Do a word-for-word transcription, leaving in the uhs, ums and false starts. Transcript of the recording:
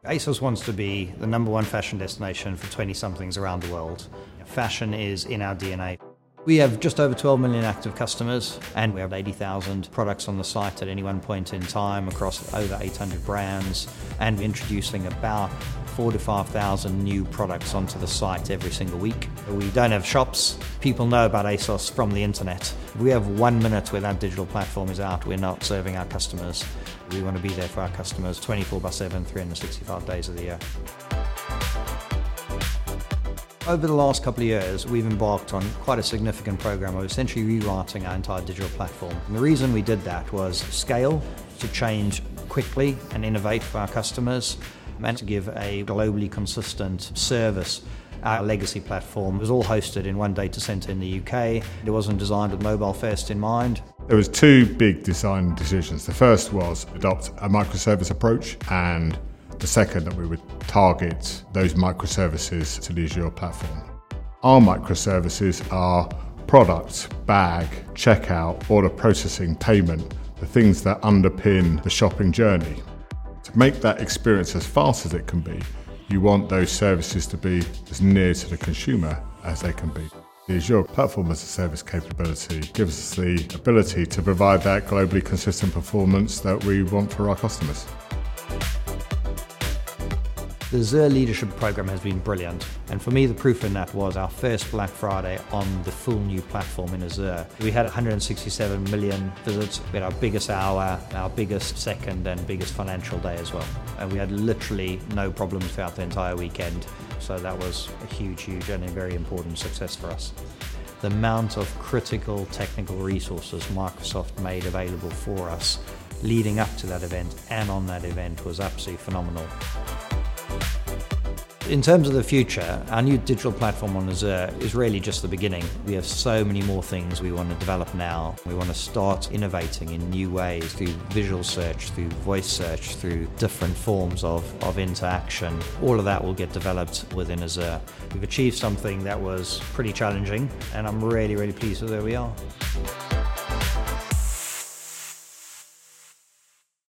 ASOS wants to be the number one fashion destination for twenty-somethings around the world. Fashion is in our D N A. We have just over twelve million active customers, and we have eighty thousand products on the site at any one point in time across over eight hundred brands, and we're introducing about four to five thousand new products onto the site every single week. We don't have shops. People know about ASOS from the internet. If we have one minute where that digital platform is out, we're not serving our customers. We want to be there for our customers twenty-four by seven, three hundred sixty-five days of the year. Over the last couple of years, we've embarked on quite a significant program of essentially rewriting our entire digital platform. And the reason we did that was scale, to change quickly and innovate for our customers, and to give a globally consistent service. Our legacy platform was all hosted in one data center in the U K. It wasn't designed with mobile first in mind. There was two big design decisions. The first was adopt a microservice approach, and the second that we would target those microservices to the Azure platform. Our microservices are product, bag, checkout, order processing, payment, the things that underpin the shopping journey. To make that experience as fast as it can be, you want those services to be as near to the consumer as they can be. The Azure Platform as a Service capability gives us the ability to provide that globally consistent performance that we want for our customers. The Azure Leadership Program has been brilliant, and for me the proof in that was our first Black Friday on the full new platform in Azure. We had one hundred sixty-seven million visits. We had our biggest hour, our biggest second and biggest financial day as well. And we had literally no problems throughout the entire weekend, so that was a huge, huge and a very important success for us. The amount of critical technical resources Microsoft made available for us leading up to that event and on that event was absolutely phenomenal. In terms of the future, our new digital platform on Azure is really just the beginning. We have so many more things we want to develop now. We want to start innovating in new ways through visual search, through voice search, through different forms of, of interaction. All of that will get developed within Azure. We've achieved something that was pretty challenging, and I'm really, really pleased with where we are.